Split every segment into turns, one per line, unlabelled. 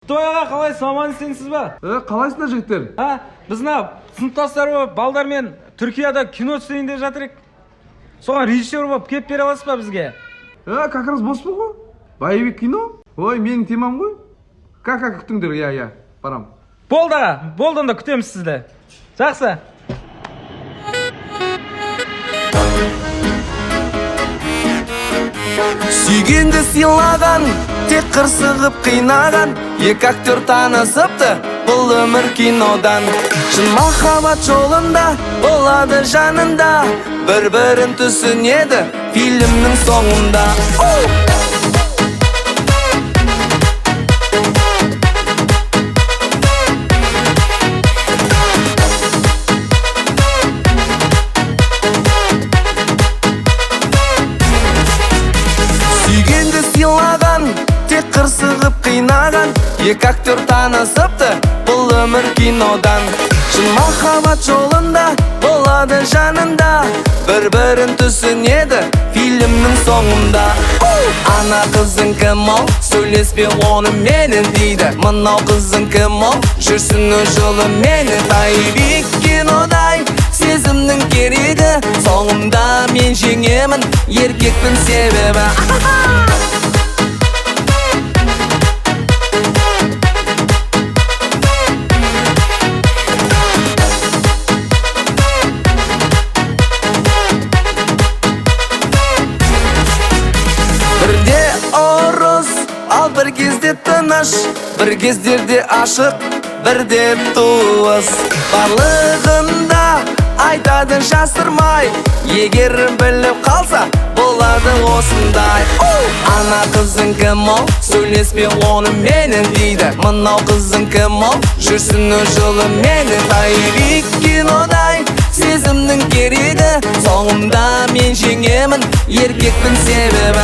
Құттыбай аға, қалайсыз, аман есенсіз ба?
Қалайсыңдар жігіттер?
Біз сыныптастар болып балдармен Түркияда кино түсейін деп жатыр ек. Соған режиссер болып келіп бере аласыз ба бізге?
Как раз боспын ғой. Боевик кино? Ой, менің темам ғой. Как күтіңдер, я, барам.
Болды аға, болды, онда күтеміз сізді. Жақсы.
Сүйгенді сыйлаған, тек қырсығып қинаған, екі актер танысыпты, бұл өмір кинодан. Шын махаббат жолында болады жанында, бір-бірін түсінеді фильмнің соңында. Сүйгенді сыйлаған, тек қырсығып қинаған, екі актер танысыпты, бұл өмір кинодан. Шын махаббат жолында болады жанында, бір-бірін түсінеді фильмнің соңында. Ана қызың кім ол, сөйлеспе оны менің дейді. Мынау қызың кім ол, жүрсін жылы мені. Боевик кинодай сезімнің керегі, соңында мен жеңемін, еркекпін себебі. Бірде ұрыс, ал бір кезде тыныш, бір кездерде ашық, бірде туыс. Барлығында айтады жасырмай, егер біліп қалса болады осындай. Ана қызың кім ол, сөйлеспе оны менің дейді. Мынау қызың кім ол, жүрсін жылы мені. Боевик кинодай сезімнің керегі, соңында мен жеңемін, еркекпін себебі.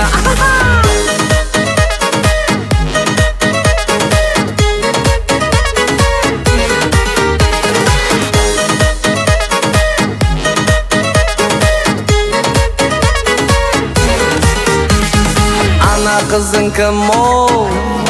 Ана қызың кім ол,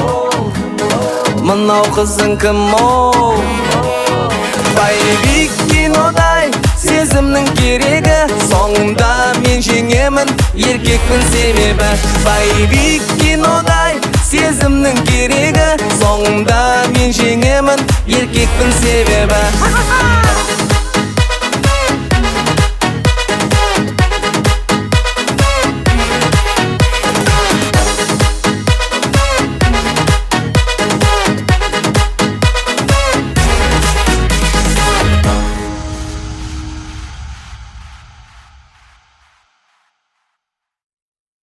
мынау қызың кім ол. Боевик кинодай сезімнің керегі, соңында мен жеңемін, еркекпін себебі. Боевик кинодай сезімнің керегі, соңында мен жеңемін, еркекпін себебі.